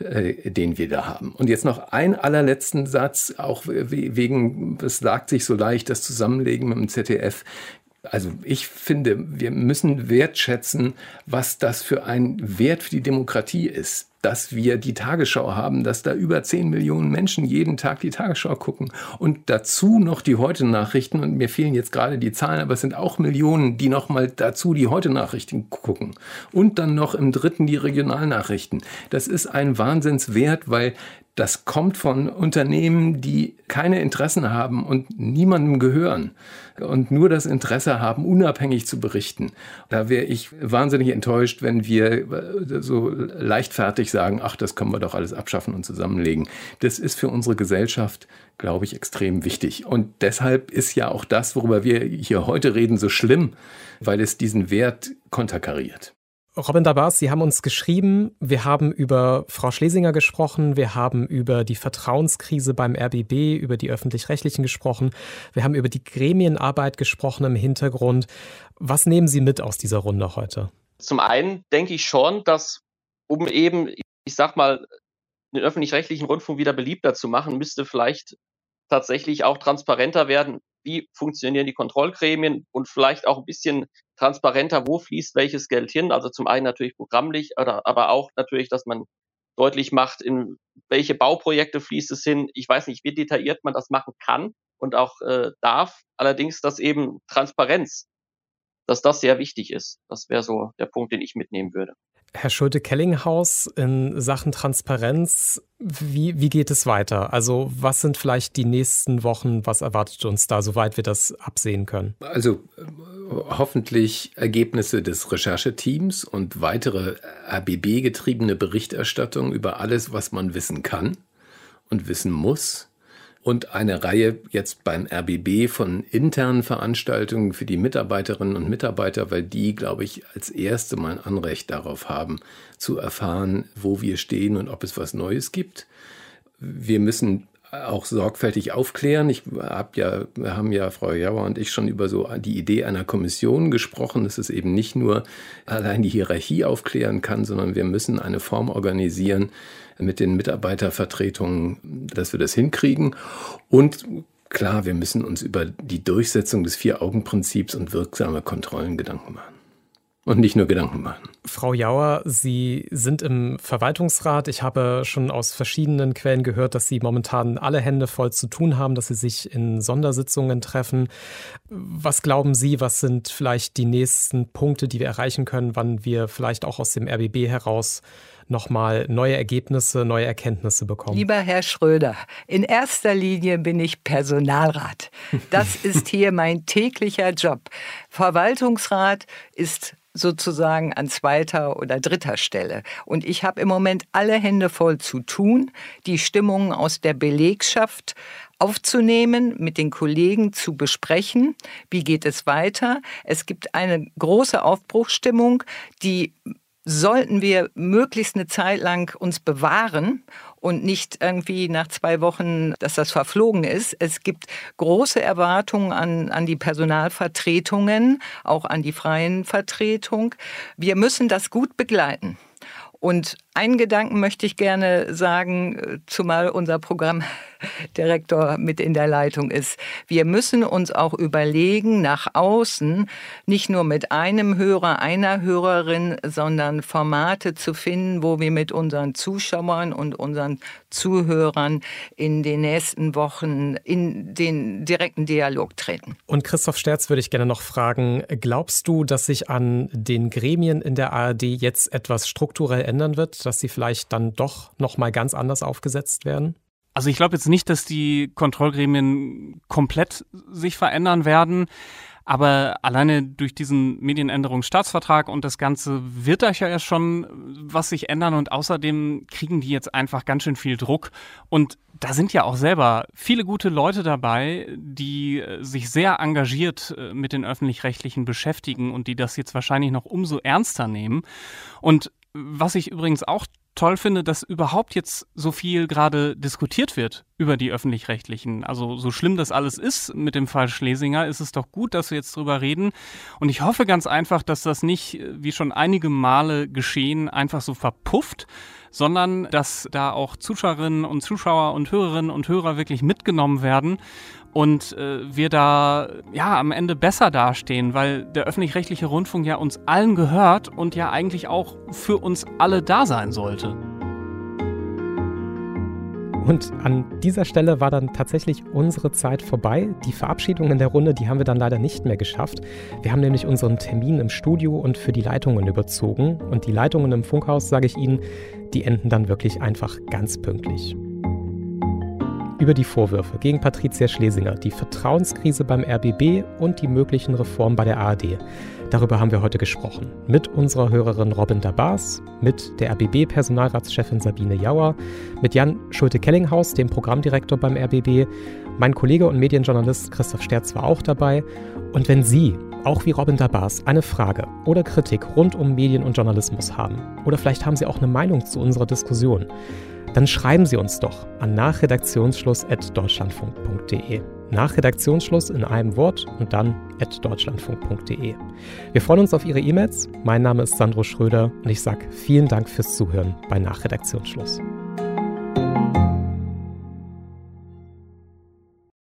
den wir da haben. Und jetzt noch einen allerletzten Satz, auch wegen, es sagt sich so leicht, das Zusammenlegen mit dem ZDF. Also ich finde, wir müssen wertschätzen, was das für ein Wert für die Demokratie ist. Dass wir die Tagesschau haben, dass da über 10 Millionen Menschen jeden Tag die Tagesschau gucken. Und dazu noch die Heute-Nachrichten. Und mir fehlen jetzt gerade die Zahlen, aber es sind auch Millionen, die nochmal dazu die Heute-Nachrichten gucken. Und dann noch im dritten die Regionalnachrichten. Das ist ein Wahnsinnswert, weil das kommt von Unternehmen, die keine Interessen haben und niemandem gehören und nur das Interesse haben, unabhängig zu berichten. Da wäre ich wahnsinnig enttäuscht, wenn wir so leichtfertig sagen, ach, das können wir doch alles abschaffen und zusammenlegen. Das ist für unsere Gesellschaft, glaube ich, extrem wichtig. Und deshalb ist ja auch das, worüber wir hier heute reden, so schlimm, weil es diesen Wert konterkariert. Robin Dabas, Sie haben uns geschrieben, wir haben über Frau Schlesinger gesprochen, wir haben über die Vertrauenskrise beim RBB, über die Öffentlich-Rechtlichen gesprochen, wir haben über die Gremienarbeit gesprochen im Hintergrund. Was nehmen Sie mit aus dieser Runde heute? Zum einen denke ich schon, dass, um eben, ich sag mal, den öffentlich-rechtlichen Rundfunk wieder beliebter zu machen, müsste vielleicht tatsächlich auch transparenter werden, wie funktionieren die Kontrollgremien und vielleicht auch ein bisschen transparenter, wo fließt welches Geld hin. Also zum einen natürlich programmlich, aber auch natürlich, dass man deutlich macht, in welche Bauprojekte fließt es hin. Ich weiß nicht, wie detailliert man das machen kann und auch darf. Allerdings, dass eben Transparenz, dass das sehr wichtig ist. Das wäre so der Punkt, den ich mitnehmen würde. Herr Schulte-Kellinghaus, in Sachen Transparenz, wie geht es weiter? Also was sind vielleicht die nächsten Wochen, was erwartet uns da, soweit wir das absehen können? Also hoffentlich Ergebnisse des Rechercheteams und weitere RBB-getriebene Berichterstattung über alles, was man wissen kann und wissen muss. Und eine Reihe jetzt beim RBB von internen Veranstaltungen für die Mitarbeiterinnen und Mitarbeiter, weil die, glaube ich, als erste mal ein Anrecht darauf haben, zu erfahren, wo wir stehen und ob es was Neues gibt. Wir müssen auch sorgfältig aufklären. Wir haben ja, Frau Jauer und ich, schon über so die Idee einer Kommission gesprochen, dass es eben nicht nur allein die Hierarchie aufklären kann, sondern wir müssen eine Form organisieren mit den Mitarbeitervertretungen, dass wir das hinkriegen. Und klar, wir müssen uns über die Durchsetzung des Vier-Augen-Prinzips und wirksame Kontrollen Gedanken machen. Und nicht nur Gedanken machen. Frau Jauer, Sie sind im Verwaltungsrat. Ich habe schon aus verschiedenen Quellen gehört, dass Sie momentan alle Hände voll zu tun haben, dass Sie sich in Sondersitzungen treffen. Was glauben Sie, was sind vielleicht die nächsten Punkte, die wir erreichen können, wann wir vielleicht auch aus dem RBB heraus nochmal neue Ergebnisse, neue Erkenntnisse bekommen? Lieber Herr Schröder, in erster Linie bin ich Personalrat. Das ist hier mein täglicher Job. Verwaltungsrat ist sozusagen an zweiter oder dritter Stelle. Und ich habe im Moment alle Hände voll zu tun, die Stimmungen aus der Belegschaft aufzunehmen, mit den Kollegen zu besprechen. Wie geht es weiter? Es gibt eine große Aufbruchsstimmung, die sollten wir möglichst eine Zeit lang uns bewahren und nicht irgendwie nach 2 Wochen, dass das verflogen ist. Es gibt große Erwartungen an die Personalvertretungen, auch an die freien Vertretung. Wir müssen das gut begleiten. Und einen Gedanken möchte ich gerne sagen, zumal unser Programmdirektor mit in der Leitung ist. Wir müssen uns auch überlegen, nach außen nicht nur mit einem Hörer, einer Hörerin, sondern Formate zu finden, wo wir mit unseren Zuschauern und unseren Zuhörern in den nächsten Wochen in den direkten Dialog treten. Und Christoph Sterz würde ich gerne noch fragen, glaubst du, dass sich an den Gremien in der ARD jetzt etwas strukturell ändern wird, dass sie vielleicht dann doch noch mal ganz anders aufgesetzt werden? Also ich glaube jetzt nicht, dass die Kontrollgremien komplett sich verändern werden. Aber alleine durch diesen Medienänderungsstaatsvertrag und das Ganze wird da ja schon was sich ändern. Und außerdem kriegen die jetzt einfach ganz schön viel Druck. Und da sind ja auch selber viele gute Leute dabei, die sich sehr engagiert mit den Öffentlich-Rechtlichen beschäftigen und die das jetzt wahrscheinlich noch umso ernster nehmen. Und was ich übrigens auch toll finde, dass überhaupt jetzt so viel gerade diskutiert wird über die Öffentlich-Rechtlichen. Also so schlimm das alles ist mit dem Fall Schlesinger, ist es doch gut, dass wir jetzt drüber reden. Und ich hoffe ganz einfach, dass das nicht, wie schon einige Male geschehen, einfach so verpufft, sondern dass da auch Zuschauerinnen und Zuschauer und Hörerinnen und Hörer wirklich mitgenommen werden und wir da ja am Ende besser dastehen, weil der öffentlich-rechtliche Rundfunk ja uns allen gehört und ja eigentlich auch für uns alle da sein sollte. Und an dieser Stelle war dann tatsächlich unsere Zeit vorbei. Die Verabschiedung in der Runde, die haben wir dann leider nicht mehr geschafft. Wir haben nämlich unseren Termin im Studio und für die Leitungen überzogen. Und die Leitungen im Funkhaus, sage ich Ihnen, die enden dann wirklich einfach ganz pünktlich. Über die Vorwürfe gegen Patricia Schlesinger, die Vertrauenskrise beim RBB und die möglichen Reformen bei der ARD. Darüber haben wir heute gesprochen. Mit unserer Hörerin Robin Dabas, mit der RBB-Personalratschefin Sabine Jauer, mit Jan Schulte-Kellinghaus, dem Programmdirektor beim RBB. Mein Kollege und Medienjournalist Christoph Sterz war auch dabei. Und wenn Sie, auch wie Robin Dabas, eine Frage oder Kritik rund um Medien und Journalismus haben, oder vielleicht haben Sie auch eine Meinung zu unserer Diskussion, dann schreiben Sie uns doch an nachredaktionsschluss@deutschlandfunk.de. Nachredaktionsschluss in einem Wort und dann @deutschlandfunk.de. Wir freuen uns auf Ihre E-Mails. Mein Name ist Sandro Schröder und ich sage vielen Dank fürs Zuhören bei Nachredaktionsschluss.